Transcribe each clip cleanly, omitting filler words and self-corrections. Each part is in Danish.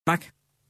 Snak.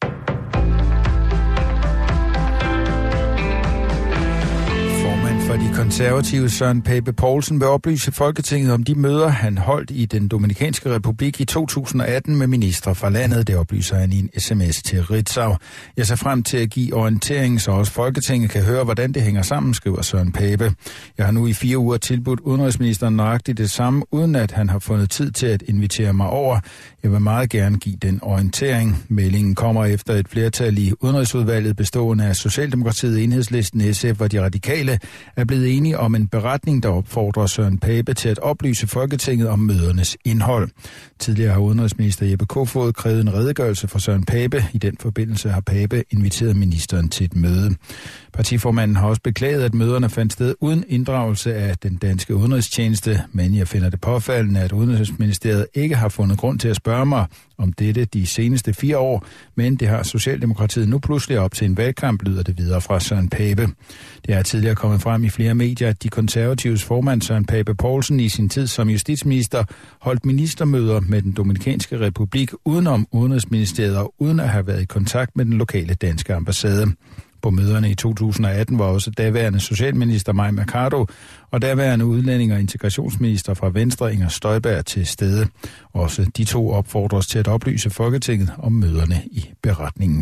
For de konservative Søren Pape Poulsen vil oplyse Folketinget om de møder, han holdt i den Dominikanske Republik i 2018 med ministre fra landet. Det oplyser han i en sms til Ritzau. Jeg ser frem til at give orientering, så også Folketinget kan høre, hvordan det hænger sammen, skriver Søren Pape. Jeg har nu i 4 uger tilbudt udenrigsministeren nøjagtigt det samme, uden at han har fundet tid til at invitere mig over. Jeg vil meget gerne give den orientering. Meldingen kommer efter et flertal i udenrigsudvalget bestående af Socialdemokratiet, Enhedslisten, SF og de radikale er blevet enige om en beretning, der opfordrer Søren Pape til at oplyse Folketinget om mødernes indhold. Tidligere har udenrigsminister Jeppe Kofod krævet en redegørelse fra Søren Pape. I den forbindelse har Pape inviteret ministeren til et møde. Partiformanden har også beklaget, at møderne fandt sted uden inddragelse af den danske udenrigstjeneste, men jeg finder det påfaldende, at Udenrigsministeriet ikke har fundet grund til at spørge mig om dette de seneste 4 år, men det har Socialdemokratiet nu pludselig op til en valgkamp, lyder det videre fra Søren Pape. Det er tidligere kommet frem i flere medier, at de konservatives formand Søren Pape Poulsen i sin tid som justitsminister holdt ministermøder med den Dominikanske Republik udenom Udenrigsministeriet og uden at have været i kontakt med den lokale danske ambassade. På møderne i 2018 var også daværende socialminister Mai Mercado og daværende udlænding- og integrationsminister fra Venstre Inger Støjberg til stede. Også de to opfordres til at oplyse Folketinget om møderne i beretningen.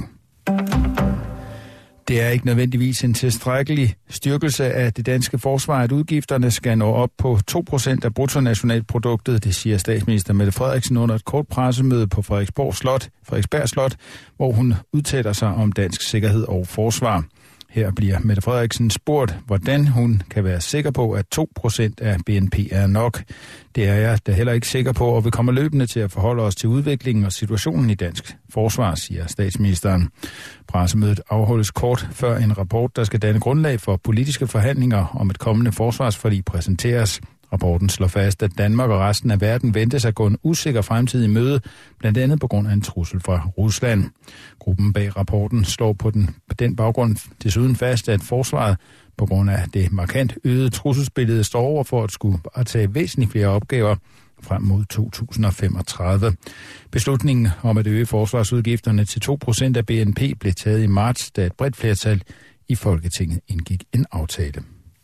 Det er ikke nødvendigvis en tilstrækkelig styrkelse af det danske forsvar, at udgifterne skal nå op på 2% af bruttonationalproduktet, det siger statsminister Mette Frederiksen under et kort pressemøde på Frederiksberg Slot, hvor hun udtaler sig om dansk sikkerhed og forsvar. Her bliver Mette Frederiksen spurgt, hvordan hun kan være sikker på, at 2% af BNP er nok. Det er jeg da heller ikke sikker på, og vi kommer løbende til at forholde os til udviklingen og situationen i dansk forsvar, siger statsministeren. Pressemødet afholdes kort før en rapport, der skal danne grundlag for politiske forhandlinger om et kommende forsvarsforlig præsenteres. Rapporten slår fast, at Danmark og resten af verden ventes at gå en usikker fremtid i møde, blandt andet på grund af en trussel fra Rusland. Gruppen bag rapporten slår på den baggrund desuden fast, at forsvaret på grund af det markant øgede trusselsbillede står over for at skulle tage væsentligt flere opgaver frem mod 2035. Beslutningen om at øge forsvarsudgifterne til 2% af BNP blev taget i marts, da et bredt flertal i Folketinget indgik en aftale.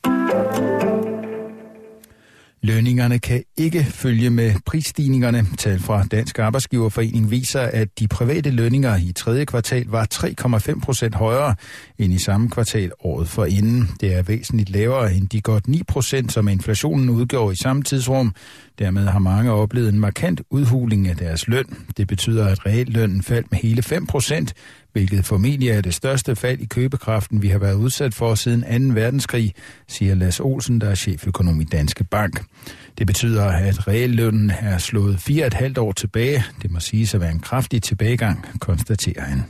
Lønningerne kan ikke følge med prisstigningerne. Tal fra Dansk Arbejdsgiverforening viser, at de private lønninger i 3. kvartal var 3,5% højere end i samme kvartal året forinden. Det er væsentligt lavere end de godt 9%, som inflationen udgjorde i samme tidsrum. Dermed har mange oplevet en markant udhuling af deres løn. Det betyder, at reallønnen faldt med hele 5%, hvilket formentlig er det største fald i købekraften, vi har været udsat for siden 2. verdenskrig, siger Lars Olsen, der er cheføkonom i Danske Bank. Det betyder, at reallønnen er slået 4,5 år tilbage. Det må siges at være en kraftig tilbagegang, konstaterer han.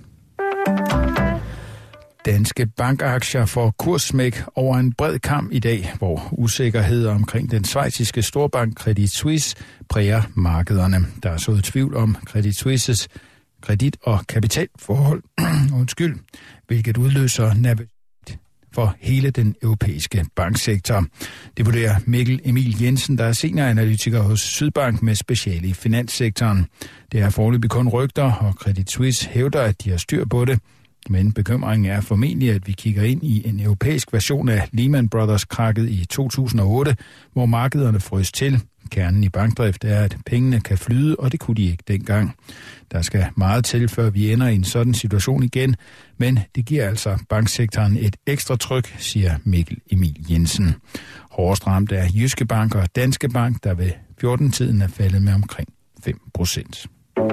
Danske bankaktier får kurssmæk over en bred kam i dag, hvor usikkerhed omkring den schweiziske storbank Credit Suisse præger markederne. Der er sået tvivl om Credit Suisses kredit- og kapitalforhold, hvilket udløser nervøsitet for hele den europæiske banksektor. Det vurderer Mikkel Emil Jensen, der er senioranalytiker hos Sydbank med speciale i finanssektoren. Det er foreløbig kun rygter, og Credit Suisse hævder, at de har styr på det. Men bekymringen er formentlig, at vi kigger ind i en europæisk version af Lehman Brothers-krakket i 2008, hvor markederne frøs til. Kernen i bankdrift er, at pengene kan flyde, og det kunne de ikke dengang. Der skal meget til, før vi ender i en sådan situation igen, men det giver altså banksektoren et ekstra tryk, siger Mikkel Emil Jensen. Hårdest ramt er Jyske Bank og Danske Bank, der ved 14-tiden er faldet med omkring 5%.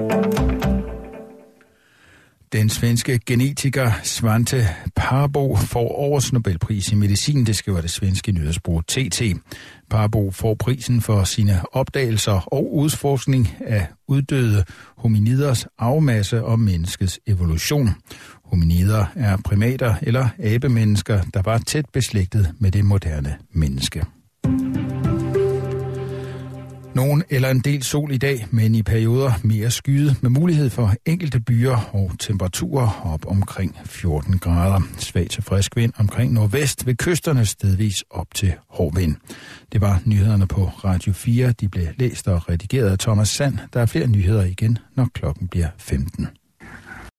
Den svenske genetiker Svante Parbo får årets Nobelpris i medicin, det skriver det svenske nyhedsbureau TT. Parbo får prisen for sine opdagelser og udforskning af uddøde hominiders arvemasse og menneskets evolution. Hominider er primater eller abemennesker, der var tæt beslægtet med det moderne menneske. Nogen eller en del sol i dag, men i perioder mere skyet med mulighed for enkelte byer og temperaturer op omkring 14 grader. Svag til frisk vind omkring nordvest ved kysterne stedvis op til hård vind. Det var nyhederne på Radio 4. De blev læst og redigeret af Thomas Sand. Der er flere nyheder igen, når klokken bliver 15.